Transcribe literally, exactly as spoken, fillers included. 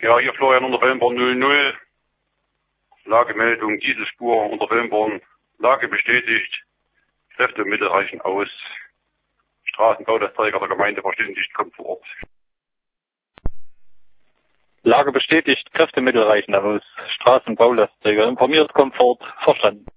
Ja, hier Florian unter Wellenborn null null. Lagemeldung, Dieselspur unter Wellenborn. Lage bestätigt. Kräftemittel reichen aus. Straßenbauträger der Gemeinde verständigt, kommt vor Ort. Lage bestätigt, Kräftemittel reichen aus. Straßenbaulasträger informiert, kommt vor Ort, verstanden.